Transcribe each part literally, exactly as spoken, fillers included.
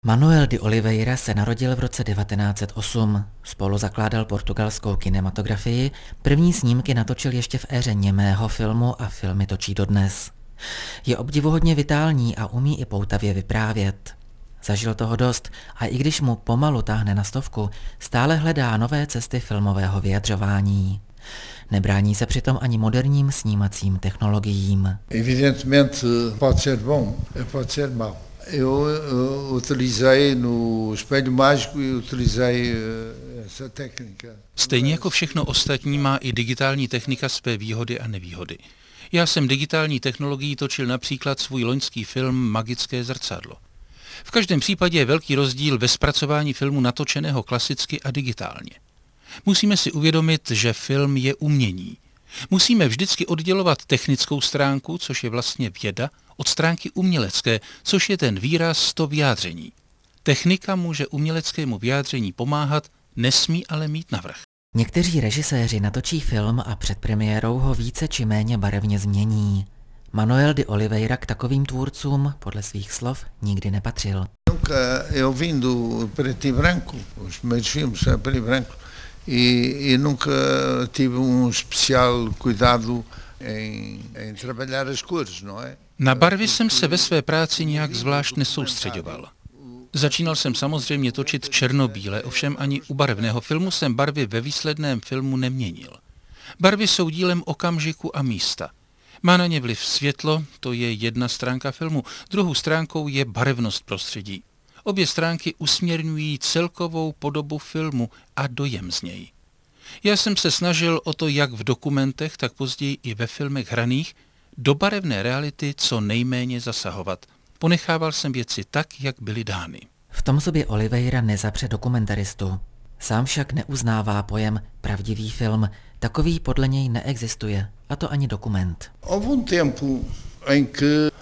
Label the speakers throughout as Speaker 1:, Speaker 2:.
Speaker 1: Manuel de Oliveira se narodil v roce devatenáct set osm. Spolu zakládal portugalskou kinematografii, první snímky natočil ještě v éře němého filmu a filmy točí dodnes. Je obdivuhodně vitální a umí i poutavě vyprávět. Zažil toho dost a i když mu pomalu táhne na stovku, stále hledá nové cesty filmového vyjadřování. Nebrání se přitom ani moderním snímacím technologiím.
Speaker 2: Evidentemente pode ser bom, pode ser mau. Eu utilizei no espelho mágico e utilizei essa técnica.
Speaker 3: Stejně jako všechno ostatní má i digitální technika své výhody a nevýhody. Já jsem digitální technologií točil například svůj loňský film Magické zrcadlo. V každém případě je velký rozdíl ve zpracování filmu natočeného klasicky a digitálně. Musíme si uvědomit, že film je umění. Musíme vždycky oddělovat technickou stránku, což je vlastně věda, od stránky umělecké, což je ten výraz, to vyjádření. Technika může uměleckému vyjádření pomáhat, nesmí ale mít navrch.
Speaker 1: Někteří režiséři natočí film a před premiérou ho více či méně barevně změní. Manuel de Oliveira k takovým tvůrcům, podle svých slov, nikdy nepatřil.
Speaker 2: Nunca eu vim do preto e branco, os primeiros filmes eram preto e branco, e, e nunca tive um especial cuidado em, em trabalhar as cores, não é?
Speaker 3: Na barvy jsem se ve své práci nějak zvlášť nesoustřeďoval. Začínal jsem samozřejmě točit černobíle, ovšem ani u barevného filmu jsem barvy ve výsledném filmu neměnil. Barvy jsou dílem okamžiku a místa. Má na ně vliv světlo, to je jedna stránka filmu, druhou stránkou je barevnost prostředí. Obě stránky usměrňují celkovou podobu filmu a dojem z něj. Já jsem se snažil o to jak v dokumentech, tak později i ve filmech hraných, do barevné reality co nejméně zasahovat. Ponechával jsem věci tak, jak byly dány.
Speaker 1: V tom sobě Oliveira nezapře dokumentaristu. Sám však neuznává pojem pravdivý film. Takový podle něj neexistuje, a to ani dokument.
Speaker 2: Houve um tempo em que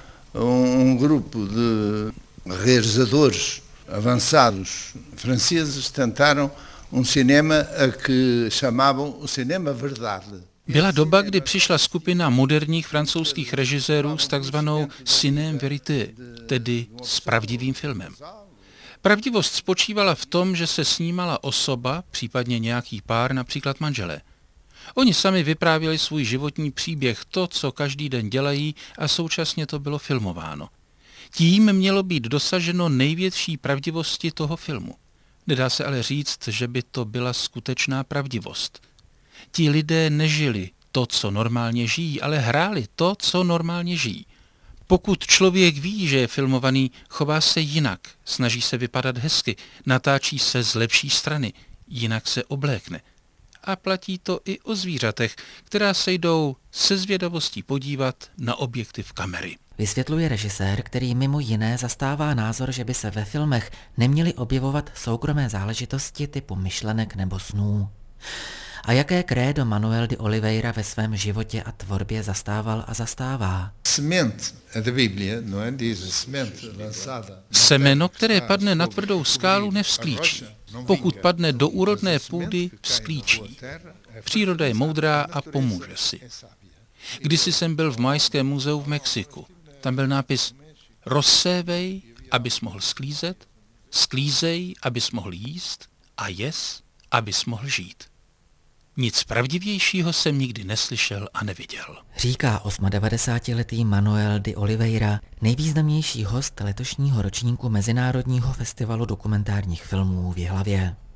Speaker 2: um grupo de realizadores avançados franceses tentaram um cinema a que chamavam o cinema verdade.
Speaker 3: Byla doba, kdy přišla skupina moderních francouzských režisérů s takzvanou ciné vérité, tedy s pravdivým filmem. Pravdivost spočívala v tom, že se snímala osoba, případně nějaký pár, například manželé. Oni sami vyprávěli svůj životní příběh, to, co každý den dělají, a současně to bylo filmováno. Tím mělo být dosaženo největší pravdivosti toho filmu. Nedá se ale říct, že by to byla skutečná pravdivost. Ti lidé nežili to, co normálně žijí, ale hráli to, co normálně žijí. Pokud člověk ví, že je filmovaný, chová se jinak, snaží se vypadat hezky, natáčí se z lepší strany, jinak se oblékne. A platí to i o zvířatech, která se jdou se zvědavostí podívat na objektiv kamery.
Speaker 1: Vysvětluje režisér, který mimo jiné zastává názor, že by se ve filmech neměly objevovat soukromé záležitosti typu myšlenek nebo snů. A jaké krédo Manuel de Oliveira ve svém životě a tvorbě zastával a zastává?
Speaker 3: Semeno, které padne na tvrdou skálu, nevzklíčí. Pokud padne do úrodné půdy, vzklíčí. Příroda je moudrá a pomůže si. Kdysi jsem byl v Mayském muzeu v Mexiku. Tam byl nápis rozsévej, abys mohl sklízet, sklízej, abys mohl jíst a jes, abys mohl žít. Nic pravdivějšího jsem nikdy neslyšel a neviděl.
Speaker 1: Říká osmadevadesátiletý Manuel de Oliveira, nejvýznamnější host letošního ročníku Mezinárodního festivalu dokumentárních filmů v Jihlavě.